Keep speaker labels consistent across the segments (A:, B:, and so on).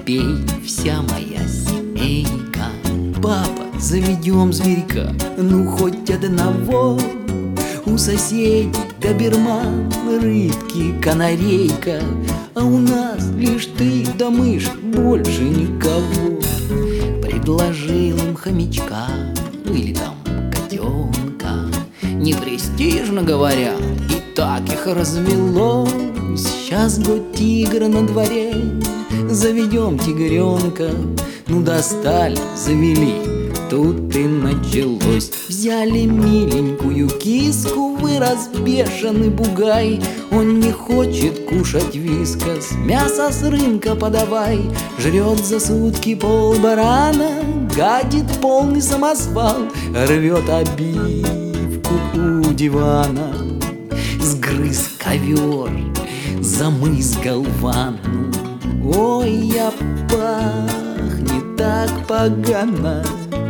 A: пей, вся моя семейка. Папа, заведем зверька, ну хоть одного. У соседей доберман, рыбки, канарейка, а у нас лишь ты да мышь, больше никого. Предложил им хомячка, или там котенка. Не престижно говорят, и так их развелось. Сейчас год тигра на дворе, заведем тигренка. Ну достали, завели, тут и началось. Взяли миленькую киску, вырос бешеный бугай. Он не хочет кушать вискас, мясо с рынка подавай. Жрет за сутки полбарана, гадит полный самосвал. Рвет обивку у дивана, сгрыз ковер, замызгал ванну. Ой, я пахнет так погано,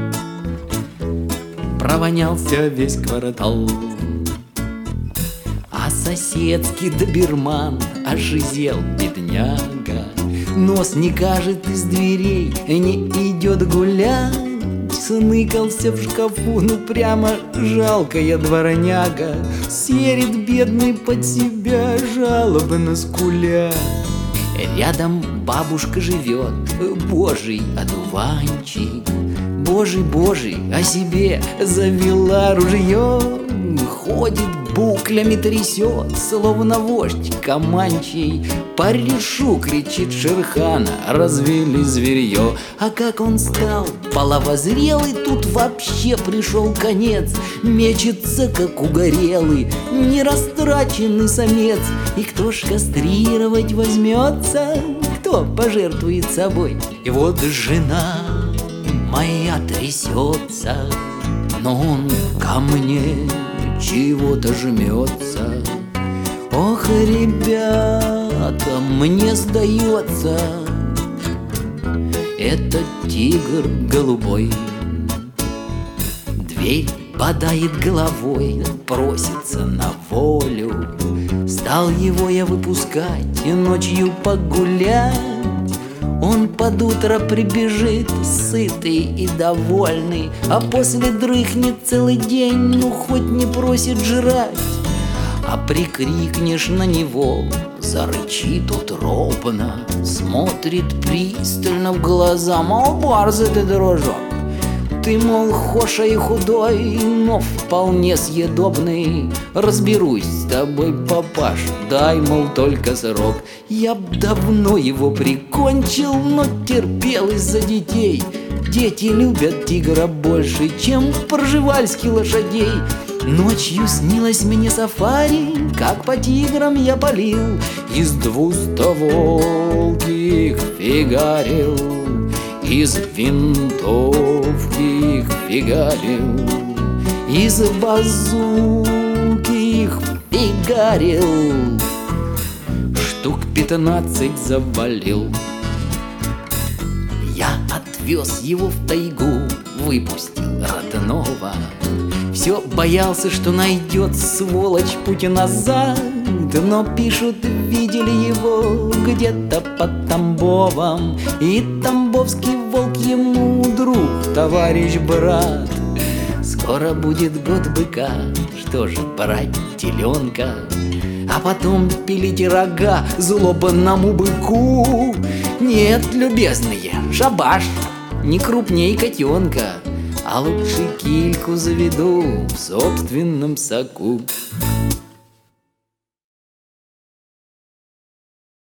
A: провонялся весь квартал. А соседский доберман ожизел, бедняга. Нос не кажет из дверей, не идет гулять. Сныкался в шкафу, ну прямо жалкая дворняга. Серит бедный под себя, жалобно скуля. Рядом бабушка живет, божий одуванчик. Божий, божий, о себе завела ружье. Ходит, буклями трясет, словно вождь команчий. Порешу, кричит Шерхана, развели зверье. А как он стал половозрелый, тут вообще пришел конец. Мечется, как угорелый, нерастраченный самец. И кто ж кастрировать возьмется, кто пожертвует собой? И вот жена моя трясется, но он ко мне чего-то жмется. Ох, ребята, мне сдается, это тигр голубой. Дверь бодает головой, просится на волю. Стал его я выпускать и ночью погулять. Он под утро прибежит, сытый и довольный, а после дрыхнет целый день, ну хоть не просит жрать. А прикрикнешь на него, зарычит утробно, смотрит пристально в глаза, мол, борзый ты, дружок. Ты, мол, хоша и худой, но вполне съедобный. Разберусь с тобой, папаш, дай, мол, только срок. Я б давно его прикончил, но терпел из-за детей. Дети любят тигра больше, чем пржевальских лошадей. Ночью снилось мне сафари, как по тиграм я палил. Из двустволки их фигарил, из винтовки их фигарил, из базуки их фигарил. Штук 15 завалил. Я отвез его в тайгу, выпустил родного. Все боялся, что найдет сволочь путь назад. Но пишут, видели его где-то под Тамбовом. И тамбовский волк ему друг, товарищ, брат. Скоро будет год быка, что же брать теленка, а потом пилить рога злобному быку. Нет, любезные, шабаш, не крупней котенка, а лучше кильку заведу в собственном соку.